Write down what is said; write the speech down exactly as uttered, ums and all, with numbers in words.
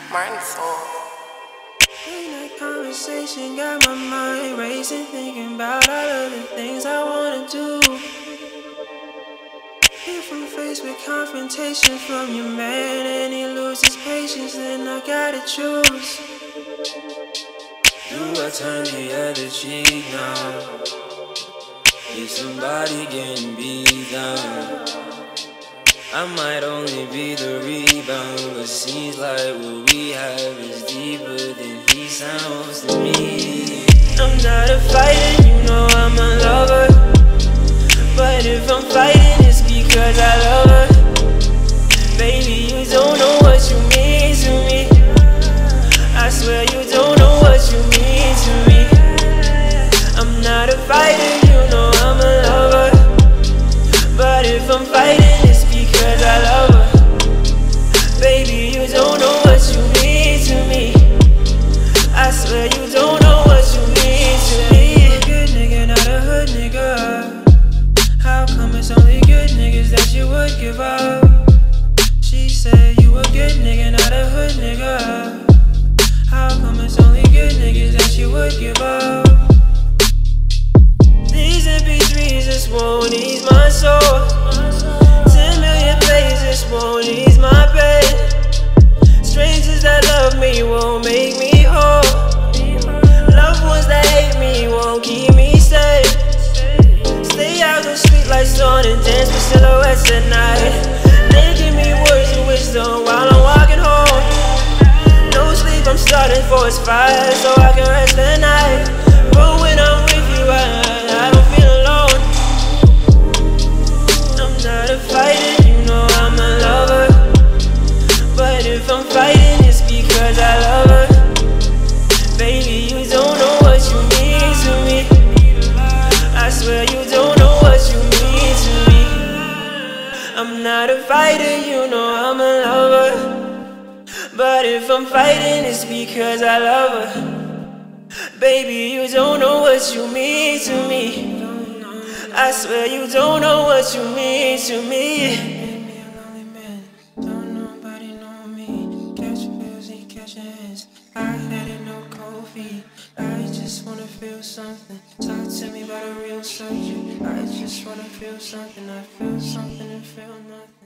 Martin Soul. In that conversation got my mind racing, thinking about all of the things I wanna do. If I'm faced with confrontation from your man and he loses patience, then I gotta choose. Do I turn the other cheek now? If somebody getting beat down, I might only be the rebound, but seems like what we have is deeper than he sounds to me. I'm not a fighter, you know I'm a lover, but if I'm fighting it's because I love her. Baby, you don't know what you mean to me. I swear you don't know what you mean to me. I'm not a fighter, you know I'm a lover, but if I'm fighting it's because I love her. Baby, you don't know what you mean to me. I swear you don't know what you mean to me. You a good nigga, not a hood nigga. How come it's only good niggas that you would give up? She said you a good nigga, not a hood nigga. How come it's only good niggas that you would give up? These M P threes just won't ease my soul. Ten million plays won't ease my pain. Strangers that love me won't make me whole. Loved ones that hate me won't keep me safe. Stay out the street lights on and dance with silhouettes at night. They give me words of wisdom while I'm walking home. No sleep, I'm starting for it's five so I can rest the night. But when I'm with you, I, I don't feel alone. I'm not a fighter, you know I'm a lover, but if I'm fighting it's because I love her. Baby, you don't know what you mean to me. I swear you don't know what you mean to me. I'm not a fighter, you know I'm a lover, but if I'm fighting it's because I love her. Baby, you don't know what you mean to me. I swear you don't know what you mean to me. Made me a lonely man, don't nobody know me. Catch feels, he catching hands. I had it, no cold feet. I just wanna feel something. Talk to me about a real subject. I just wanna feel something. I feel something and feel nothing.